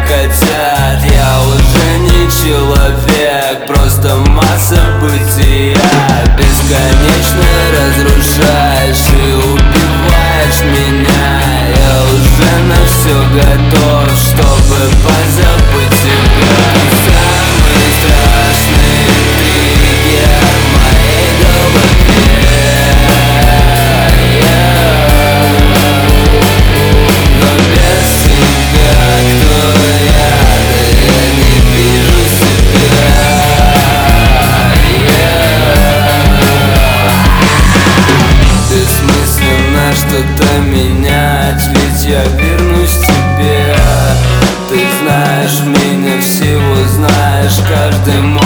хотят. Я уже не человек, просто масса бытия. Бесконечно разрушаешь и убиваешь меня. Я уже на все готов, чтобы позабыть тебя. Самый страшный триггер в моей голове. Но без тебя кто я? Да я не вижу себя. Бессмысленно что-то менять, ведь я вернусь к тебе. Ты знаешь меня, всего знаешь, каждый